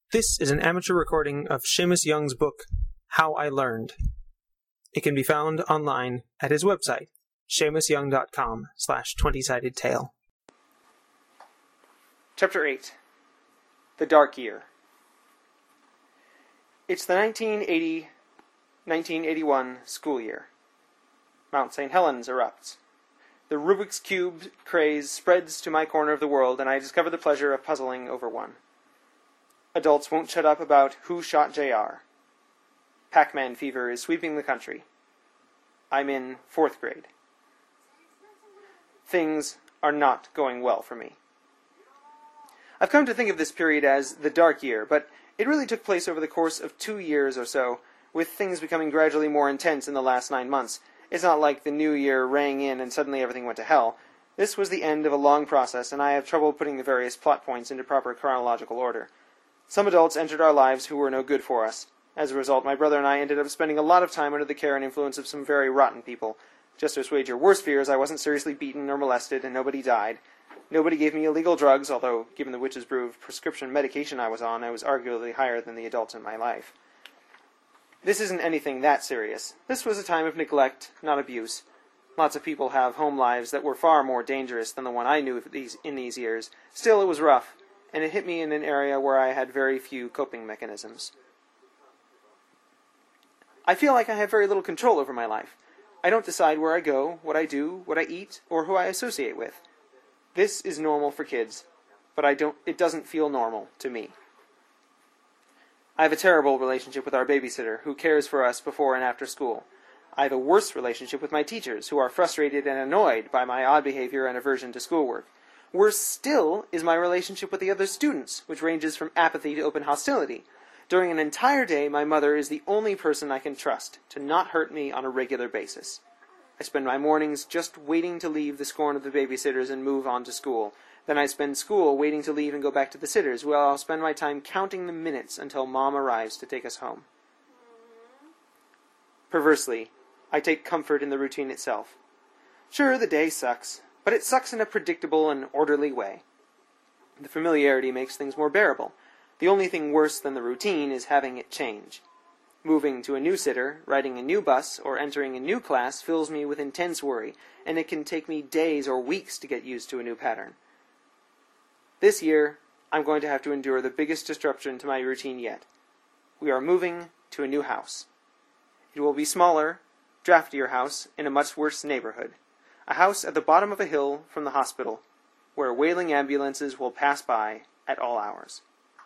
This is an amateur recording of Seamus Young's book, How I Learned. It can be found online at his website, SeamusYoung.com/20sided tale. Chapter 8. The Dark Year. It's the 1980-1981 school year. Mount St. Helens erupts. The Rubik's Cube craze spreads to my corner of the world, and I discover the pleasure of puzzling over one. Adults won't shut up about who shot JR. Pac-Man fever is sweeping the country. I'm in 4th grade. Things are not going well for me. I've come to think of this period as the dark year, but it really took place over the course of 2 years or so, with things becoming gradually more intense in the last 9 months. It's not like the new year rang in and suddenly everything went to hell. This was the end of a long process, and I have trouble putting the various plot points into proper chronological order. Some adults entered our lives who were no good for us. As a result, my brother and I ended up spending a lot of time under the care and influence of some very rotten people. Just to assuage your worst fears, I wasn't seriously beaten or molested, and nobody died. Nobody gave me illegal drugs, although, given the witch's brew of prescription medication I was on, I was arguably higher than the adults in my life. This isn't anything that serious. This was a time of neglect, not abuse. Lots of people have home lives that were far more dangerous than the one I knew in these years. Still, it was rough, and it hit me in an area where I had very few coping mechanisms. I feel like I have very little control over my life. I don't decide where I go, what I do, what I eat, or who I associate with. This is normal for kids, but it doesn't feel normal to me. I have a terrible relationship with our babysitter, who cares for us before and after school. I have a worse relationship with my teachers, who are frustrated and annoyed by my odd behavior and aversion to schoolwork. Worse still is my relationship with the other students, which ranges from apathy to open hostility. During an entire day, my mother is the only person I can trust to not hurt me on a regular basis. I spend my mornings just waiting to leave the scorn of the babysitters and move on to school. Then I spend school waiting to leave and go back to the sitters, where I'll spend my time counting the minutes until Mom arrives to take us home. Perversely, I take comfort in the routine itself. Sure, the day sucks, but it sucks in a predictable and orderly way. The familiarity makes things more bearable. The only thing worse than the routine is having it change. Moving to a new sitter, riding a new bus, or entering a new class fills me with intense worry, and it can take me days or weeks to get used to a new pattern. This year, I'm going to have to endure the biggest disruption to my routine yet. We are moving to a new house. It will be smaller, draftier house in a much worse neighborhood. A house at the bottom of a hill from the hospital, where wailing ambulances will pass by at all hours.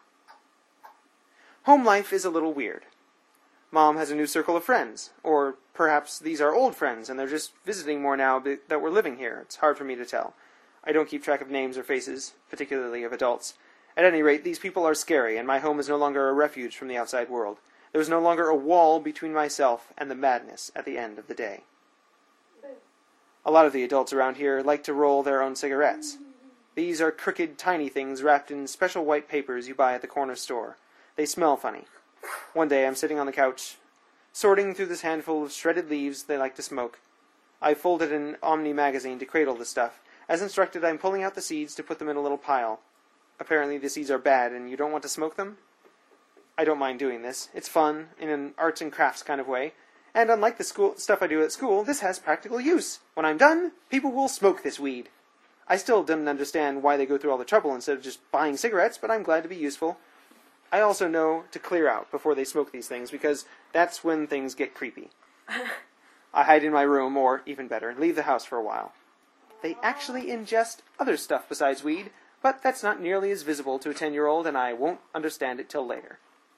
Home life is a little weird. Mom has a new circle of friends, or perhaps these are old friends and they're just visiting more now that we're living here. It's hard for me to tell. I don't keep track of names or faces, particularly of adults. At any rate, these people are scary, and my home is no longer a refuge from the outside world. There is no longer a wall between myself and the madness at the end of the day. A lot of the adults around here like to roll their own cigarettes. These are crooked, tiny things wrapped in special white papers you buy at the corner store. They smell funny. One day I'm sitting on the couch, sorting through this handful of shredded leaves they like to smoke. I folded an Omni magazine to cradle the stuff. As instructed, I'm pulling out the seeds to put them in a little pile. Apparently the seeds are bad and you don't want to smoke them? I don't mind doing this. It's fun, in an arts and crafts kind of way. And unlike the stuff I do at school, this has practical use. When I'm done, people will smoke this weed. I still didn't understand why they go through all the trouble instead of just buying cigarettes, but I'm glad to be useful. I also know to clear out before they smoke these things, because that's when things get creepy. I hide in my room, or, even better, leave the house for a while. They actually ingest other stuff besides weed, but that's not nearly as visible to a 10-year-old, and I won't understand it till later.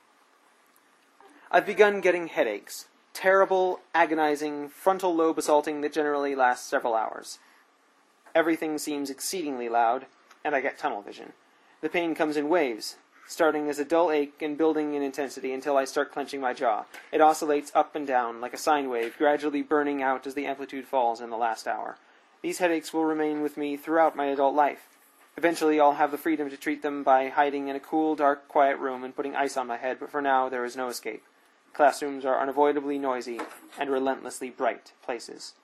I've begun getting headaches. Terrible, agonizing, frontal lobe assaulting that generally lasts several hours. Everything seems exceedingly loud, and I get tunnel vision. The pain comes in waves, starting as a dull ache and building in intensity until I start clenching my jaw. It oscillates up and down like a sine wave, gradually burning out as the amplitude falls in the last hour. These headaches will remain with me throughout my adult life. Eventually I'll have the freedom to treat them by hiding in a cool, dark, quiet room and putting ice on my head, but for now there is no escape. Classrooms are unavoidably noisy and relentlessly bright places.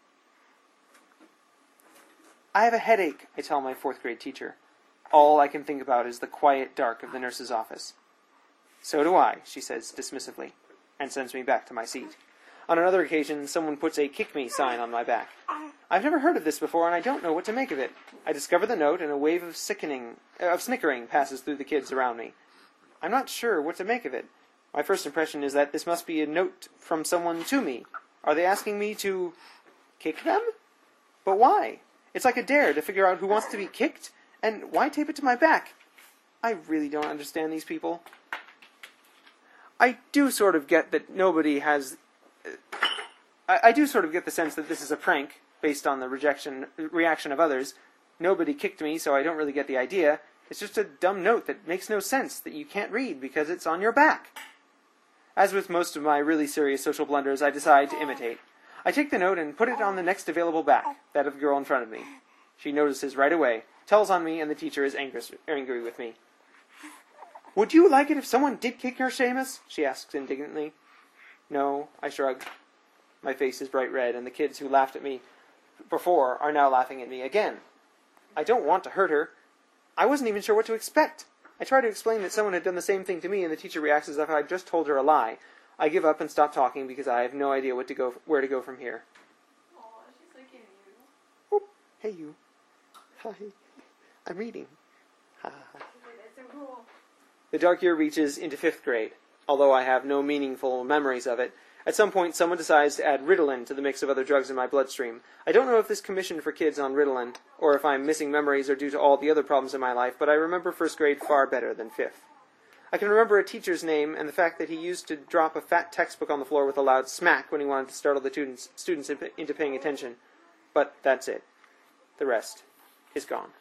I have a headache, I tell my 4th grade teacher. All I can think about is the quiet dark of the nurse's office. So do I, she says dismissively, and sends me back to my seat. On another occasion, someone puts a "kick me" sign on my back. I've never heard of this before, and I don't know what to make of it. I discover the note, and a wave of snickering passes through the kids around me. I'm not sure what to make of it. My first impression is that this must be a note from someone to me. Are they asking me to kick them? But why? It's like a dare to figure out who wants to be kicked, and why tape it to my back? I really don't understand these people. I do sort of get that nobody has... I do sort of get the sense that this is a prank, based on the reaction of others. Nobody kicked me, so I don't really get the idea. It's just a dumb note that makes no sense, that you can't read because it's on your back. As with most of my really serious social blunders, I decide to imitate. I take the note and put it on the next available back, that of the girl in front of me. She notices right away, tells on me, and the teacher is angry with me. "Would you like it if someone did kick your Seamus?" she asks indignantly. "No," I shrug. My face is bright red, and the kids who laughed at me before are now laughing at me again. I don't want to hurt her. I wasn't even sure what to expect. I try to explain that someone had done the same thing to me, and the teacher reacts as if I'd just told her a lie. I give up and stop talking because I have no idea where to go from here. Aw, she's looking at you. Oh, hey you. Hi. I'm reading. Ha. That's so cool. The dark year reaches into 5th grade. Although I have no meaningful memories of it, at some point someone decides to add Ritalin to the mix of other drugs in my bloodstream. I don't know if this commission for kids on Ritalin, or if I'm missing memories or due to all the other problems in my life, but I remember 1st grade far better than 5th. I can remember a teacher's name and the fact that he used to drop a fat textbook on the floor with a loud smack when he wanted to startle the students into paying attention. But that's it. The rest is gone.